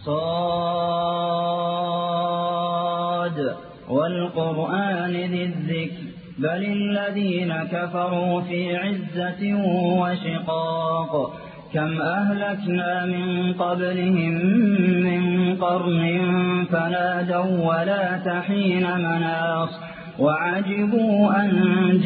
صاد والقرآن ذي الذكر بل الذين كفروا في عزة وشقاق كم أهلكنا من قبلهم من قرن فنادوا ولا تحين مناص وعجبوا أن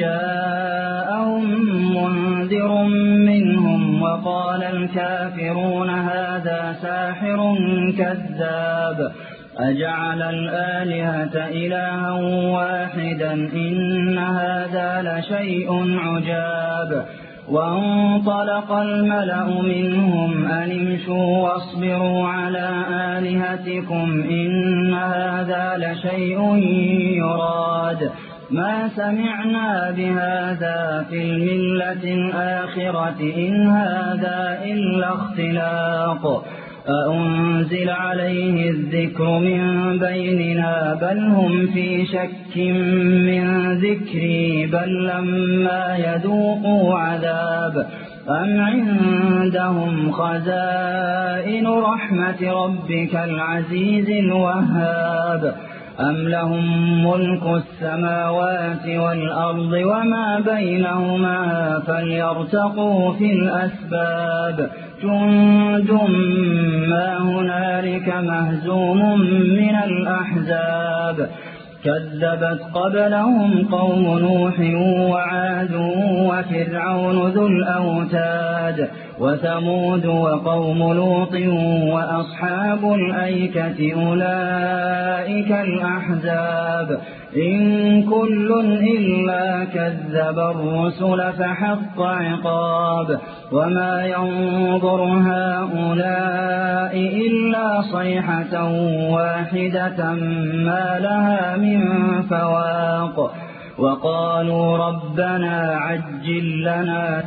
جاءهم منذر منهم وقال الكافرون هذا ساحر كذاب أجعل الآلهة إلها واحدا إن هذا لشيء عجاب وانطلق الملأ منهم أن امشوا واصبروا على آلهتكم إن هذا لشيء يراد ما سمعنا بهذا في الملة الآخرة إن هذا إلا اختلاق أأنزل عليه الذكر من بيننا بل هم في شك من ذكري بل لما يذوقوا عذاب أم عندهم خزائن رحمة ربك العزيز الوهاب أم لهم ملك السماوات والأرض وما بينهما فليرتقوا في الأسباب جند ما هنالك مهزوم من الأحزاب كذبت قبلهم قوم نوح وعاد وفرعون ذو الأوتاد وثمود وقوم لوط وأصحاب الأيكة أولئك الأحزاب إن كل إلا كذب الرسل فحق عقاب وما ينظر هؤلاء إلا صيحة واحدة ما لها من فواق وقالوا ربنا عجل لنا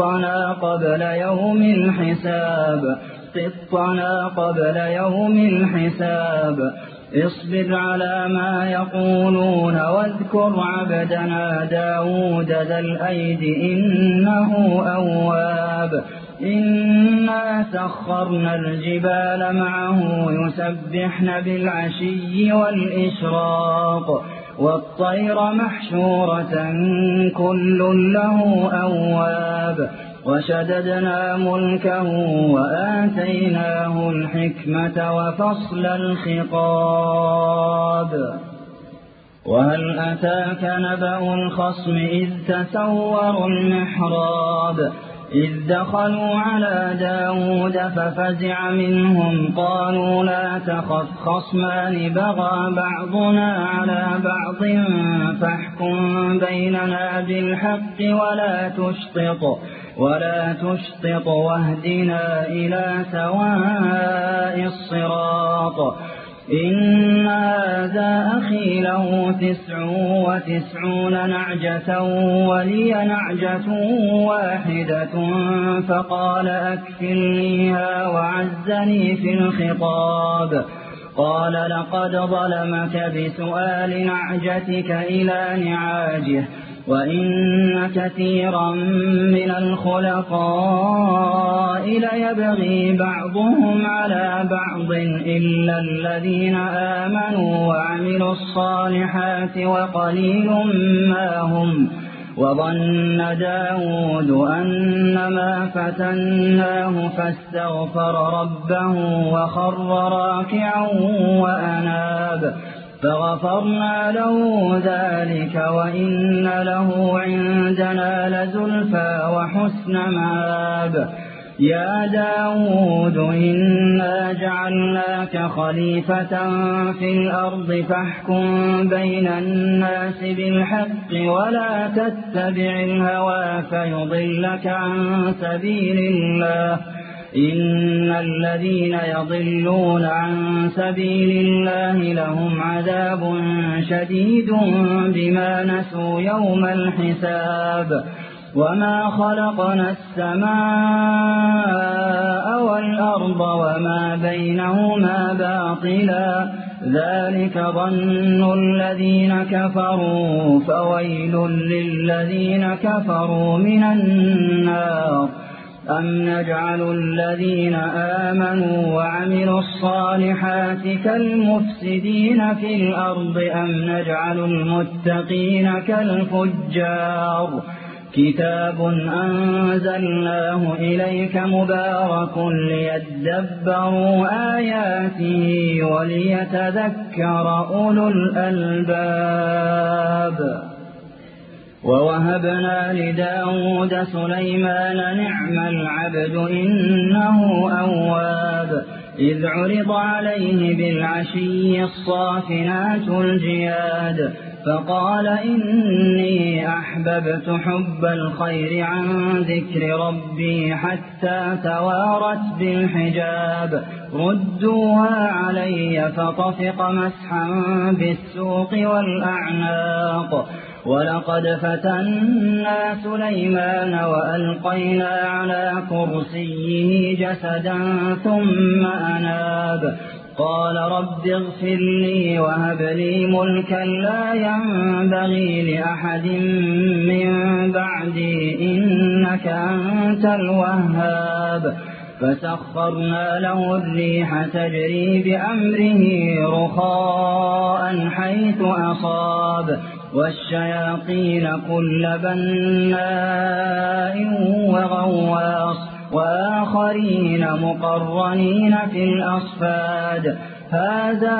قطنا قبل يوم الحساب اصبر على ما يقولون واذكر عبدنا داود ذا الأيد إنه أواب إنا سخرنا الجبال معه يسبحن بالعشي والإشراق والطير محشورة كل له أواب وشددنا ملكه وآتيناه الحكمة وفصل الخطاب وهل أتاك نبأ الخصم إذ تسوروا المحراب إذ دخلوا على داود ففزع منهم قالوا لا تخف خصمان بغى بعضنا على بعض فاحكم بيننا بالحق ولا تشطط واهدنا إلى سواء الصراط إن هذا أخي له 99 نعجة ولي نعجة واحدة فقال أكفلنيها وعزني في الخطاب قال لقد ظلمك بسؤال نعجتك إلى نعاجه وإن كثيرا من الخلقاء ليبغي بعضهم على بعض إلا الذين آمنوا وعملوا الصالحات وقليل ما هم وظن داود أنما فتناه فاستغفر ربه وخر راكعا وأناب فغفرنا له ذلك وإن له عندنا لزلفى وحسن مآب يا داود إنا جعلناك خليفة في الأرض فاحكم بين الناس بالحق ولا تتبع الهوى فيضلك عن سبيل الله إن الذين يضلون عن سبيل الله لهم عذاب شديد بما نسوا يوم الحساب وما خلقنا السماء والأرض وما بينهما باطلا ذلك ظن الذين كفروا فويل للذين كفروا من النار أم نجعل الذين آمنوا وعملوا الصالحات كالمفسدين في الأرض أم نجعل المتقين كالفجار كتاب أنزلناه إليك مبارك ليدبروا آياته وليتذكر أولو الألباب ووهبنا لداود سليمان نعم العبد إنه أواب إذ عرض عليه بالعشي الصافنات الجياد فقال إني أحببت حب الخير عن ذكر ربي حتى توارت بالحجاب ردوها علي فطفق مسحا بالسوق والأعناق ولقد فتنا سليمان وألقينا على كرسيه جسدا ثم أناب قال رب اغفر لي وهب لي ملكا لا ينبغي لأحد من بعدي إنك أنت الوهاب فسخرنا له الريح تجري بأمره رخاء حيث أصاب والشياطين كل بناء وغواص وآخرين مقرنين في الأصفاد هذا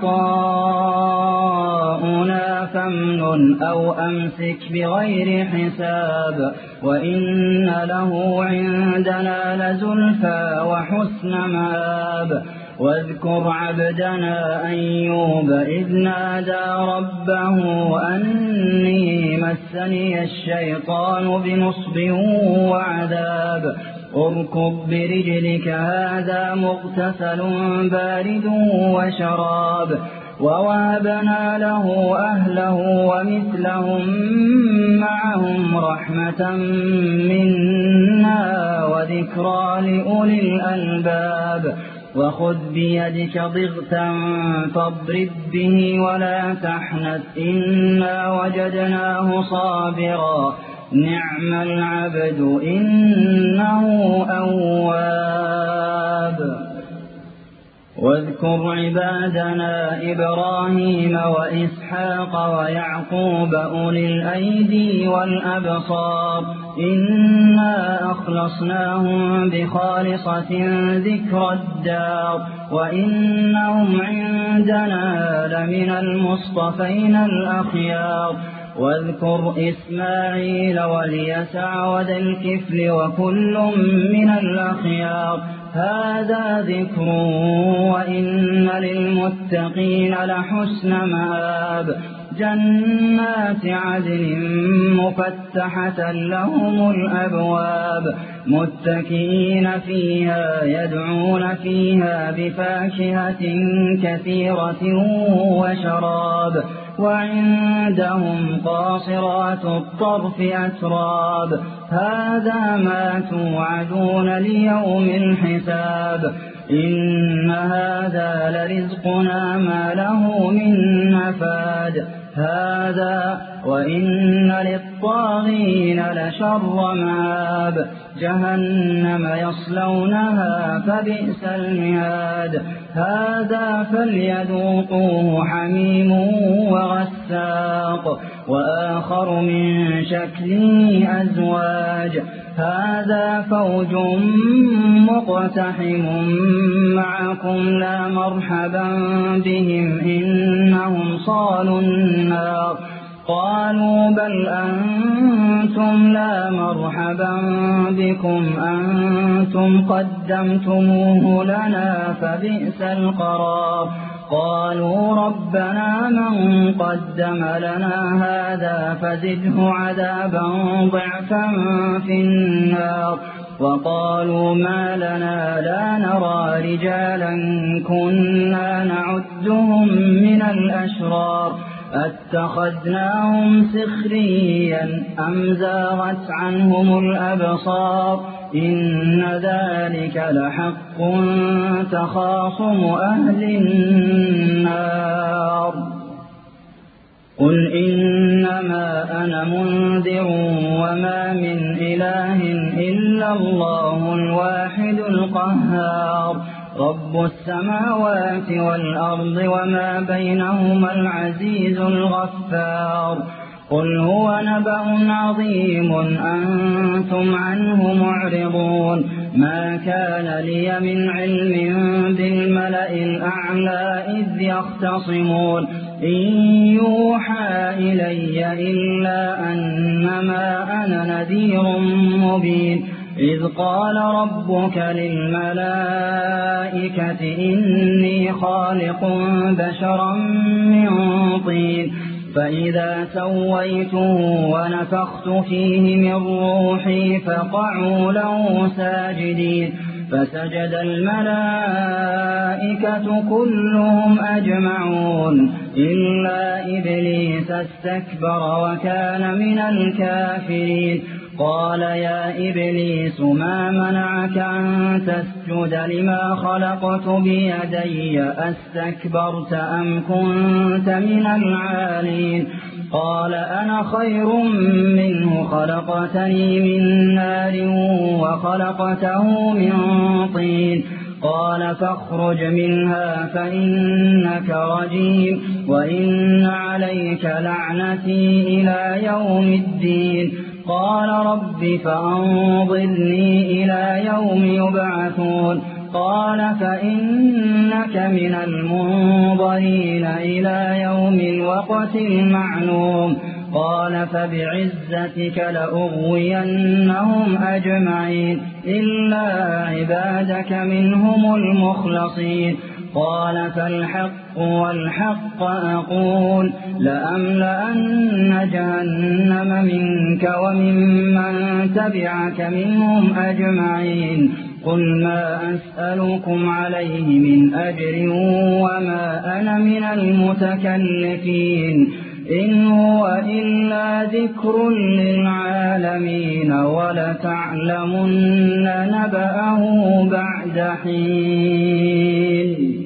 عطاؤنا فامنن أو أمسك بغير حساب وإن له عندنا لزلفى وحسن مآب واذكر عبدنا أيوب إذ نادى ربه أني مسني الشيطان بنصب وعذاب اركض برجلك هذا مغتسل بارد وشراب ووهبنا له أهله ومثلهم معهم رحمة منا وذكرى لأولي الألباب وخذ بيدك ضغثا فاضرب به ولا تحنث إنا وجدناه صابرا نعم العبد إنه أواب واذكر عبادنا إبراهيم وإسحاق ويعقوب أولي الأيدي والأبصار إنا أخلصناهم بخالصة ذكر الدار وإنهم عندنا لمن المصطفين الأخيار واذكر إسماعيل واليسع وذا الكفل وكل من الأخيار هذا ذكر وإن للمتقين لحسن مآب جنات عدن مفتحة لهم الأبواب متكئين فيها يدعون فيها بفاكهة كثيرة وشراب وعندهم قاصرات الطرف أتراب هذا ما توعدون ليوم الحساب إن هذا لرزقنا ما له من نفاد هذا وإن للطاغين لشر مآب جهنم يصلونها فبئس المهاد هذا فليذوقوه حميم وغساق وآخر من شكله أزواج هذا فوج مقتحم معكم لا مرحبا بهم إنهم صالوا النار قالوا بل أنتم لا مرحبا بكم أنتم قدمتموه لنا فبئس القرار قالوا ربنا من قدم لنا هذا فزده عذابا ضعفا في النار وقالوا ما لنا لا نرى رجالا كنا نعدهم من الأشرار أتخذناهم سخريا أم زاغت عنهم الأبصار إن ذلك لحق تخاصم أهل النار قل إنما أنا منذر وما من إله إلا الله الواحد القهار رب السماوات والأرض وما بينهما العزيز الغفار قل هو نبأ عظيم أنتم عنه معرضون ما كان لي من علم بالملأ الأعلى إذ يختصمون إن يوحى إلي إلا أنما أنا نذير مبين إذ قال ربك للملائكة إني خالق بشرا من طين فإذا سويته ونفخت فيه من روحي فقعوا له ساجدين فسجد الملائكة كلهم أجمعون إلا إبليس استكبر وكان من الكافرين قال يا إبليس ما منعك أن تسجد لما خلقت بيدي أستكبرت أم كنت من العالين قال أنا خير منه خلقتني من نار وخلقته من طين قال فاخرج منها فإنك رجيم وإن عليك لعنتي إلى يوم الدين قال رب فأنظرني إلى يوم يبعثون قال فإنك من المنظرين إلى يوم الوقت المعلوم قال فبعزتك لأغوينهم أجمعين إلا عبادك منهم المخلصين قال فالحق والحق أقول لأملأن جهنم منك وممن تبعك منهم أجمعين قل ما أسألكم عليه من أجر وما أنا من المتكلفين إن هو إلا ذكر للعالمين ولتعلمن نبأه بعد حين